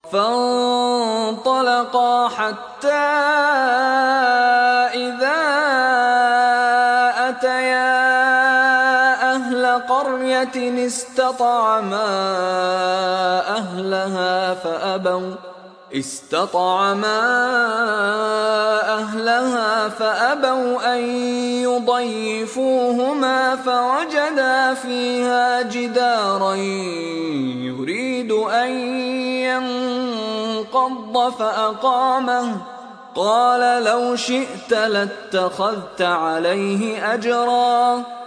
فانطلقا حتى إذا أتيا أهل قرية استطعما أهلها فأبوا أن يضيفوهما فوجدا فيها جدارا يريد أن ينقض فأقامه قال لو شئت لاتخذت عليه أجرا